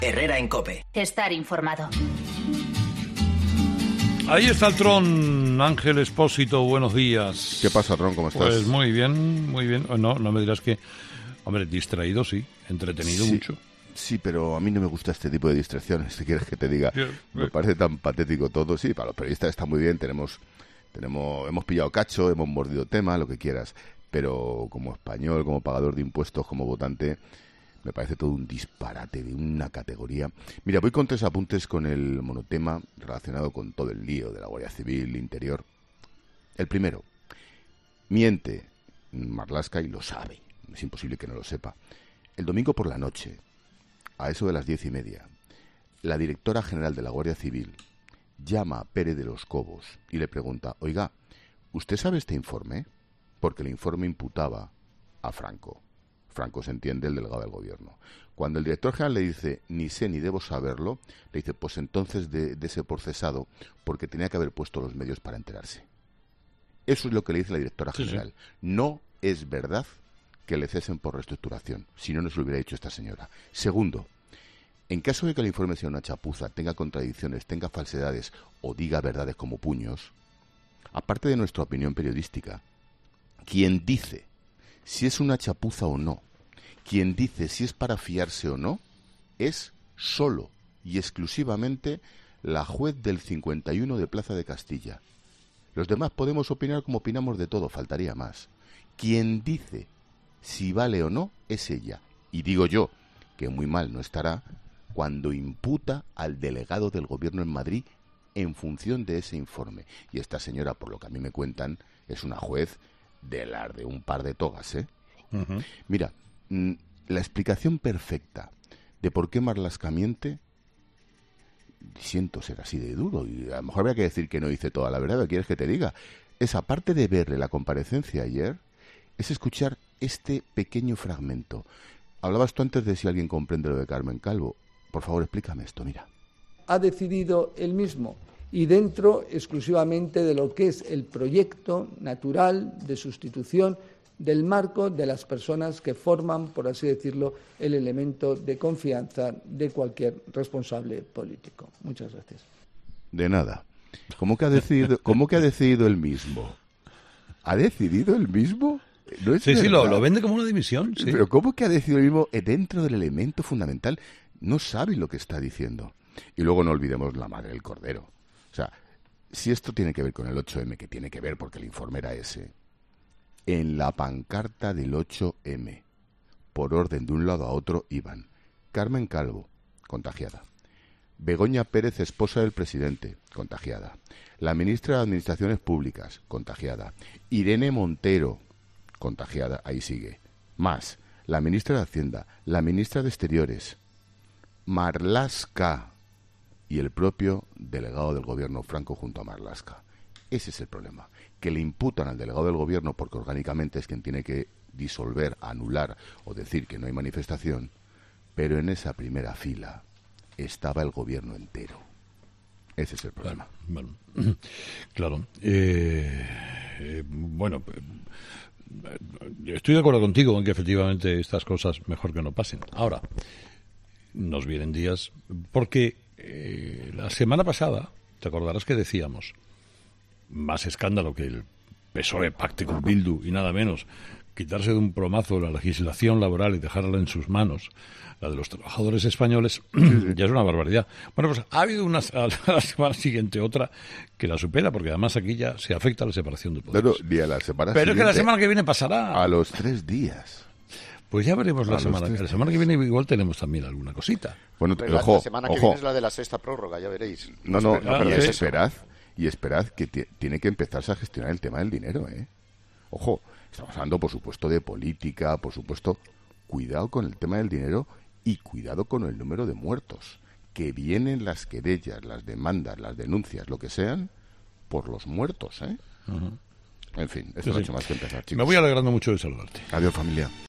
Herrera en COPE. Estar informado. Ahí está el Tron, Ángel Expósito, buenos días. ¿Qué pasa, Tron? ¿Cómo estás? Pues muy bien, muy bien. No me dirás que... Hombre, distraído sí, entretenido sí, mucho. Sí, pero a mí no me gusta este tipo de distracciones, si quieres que te diga. Me parece tan patético todo. Sí, para los periodistas está muy bien, hemos pillado cacho, hemos mordido tema, lo que quieras. Pero como español, como pagador de impuestos, como votante, me parece todo un disparate de una categoría. Mira, voy con 3 apuntes con el monotema relacionado con todo el lío de la Guardia Civil, Interior. El primero, miente Marlaska y lo sabe. Es imposible que no lo sepa. El domingo por la noche, a eso de las 10:30, la directora general de la Guardia Civil llama a Pérez de los Cobos y le pregunta: oiga, ¿usted sabe este informe? Porque el informe imputaba a Franco. Franco se entiende, el delegado del gobierno. Cuando el director general le dice, ni sé ni debo saberlo, le dice, pues entonces dese por cesado, porque tenía que haber puesto los medios para enterarse. Eso es lo que le dice la directora general. Sí. No es verdad que le cesen por reestructuración, si no, no se lo hubiera dicho esta señora. Segundo, en caso de que el informe sea una chapuza, tenga contradicciones, tenga falsedades o diga verdades como puños, aparte de nuestra opinión periodística, quien dice si es una chapuza o no, quien dice si es para fiarse o no, es solo y exclusivamente la juez del 51 de Plaza de Castilla. Los demás podemos opinar como opinamos de todo, faltaría más. Quien dice si vale o no es ella. Y digo yo que muy mal no estará cuando imputa al delegado del gobierno en Madrid en función de ese informe. Y esta señora, por lo que a mí me cuentan, es una juez de las de un par de togas, ¿eh? Uh-huh. Mira, la explicación perfecta de por qué Marlaska miente, siento ser así de duro, y a lo mejor habría que decir que no dice toda la verdad, ¿qué quieres que te diga? Es, aparte de verle la comparecencia ayer, es escuchar este pequeño fragmento. Hablabas tú antes de si alguien comprende lo de Carmen Calvo. Por favor, explícame esto, mira. Ha decidido él mismo, y dentro exclusivamente de lo que es el proyecto natural de sustitución del marco de las personas que forman, por así decirlo, el elemento de confianza de cualquier responsable político. Muchas gracias. De nada. ¿Cómo que ha decidido él mismo? ¿Ha decidido él mismo? No es sí, verdad. Sí, lo vende como una dimisión. Sí. Pero ¿cómo que ha decidido él mismo dentro del elemento fundamental? No sabe lo que está diciendo. Y luego no olvidemos la madre del cordero. O sea, si esto tiene que ver con el 8M, que tiene que ver porque el informe era ese, en la pancarta del 8M, por orden de un lado a otro, iban Carmen Calvo, contagiada; Begoña Pérez, esposa del presidente, contagiada; la ministra de Administraciones Públicas, contagiada; Irene Montero, contagiada, ahí sigue; más la ministra de Hacienda, la ministra de Exteriores, Marlaska y el propio delegado del gobierno Franco junto a Marlaska. Ese es el problema, que le imputan al delegado del gobierno porque orgánicamente es quien tiene que disolver, anular o decir que no hay manifestación, pero en esa primera fila estaba el gobierno entero. Ese es el problema. Claro. Bueno, estoy de acuerdo contigo en que efectivamente estas cosas mejor que no pasen. Ahora, nos vienen días porque la semana pasada, te acordarás que decíamos, más escándalo que el PSOE pacte con Bildu y nada menos, quitarse de un plomazo la legislación laboral y dejarla en sus manos, la de los trabajadores españoles, ya es una barbaridad. Bueno, pues ha habido a la semana siguiente otra que la supera, porque además aquí ya se afecta a la separación de poderes. Pero es que la semana que viene pasará. A los 3 días. Pues ya veremos la semana que viene, igual tenemos también alguna cosita. Bueno, la semana que viene es la de la sexta prórroga, ya veréis. Y esperad que tiene que empezarse a gestionar el tema del dinero, ¿eh? Ojo, estamos hablando, por supuesto, de política, por supuesto, cuidado con el tema del dinero y cuidado con el número de muertos, que vienen las querellas, las demandas, las denuncias, lo que sean, por los muertos, ¿eh? Uh-huh. En fin, esto no ha hecho más que empezar, chicos. Me voy alegrando mucho de saludarte. Adiós, familia.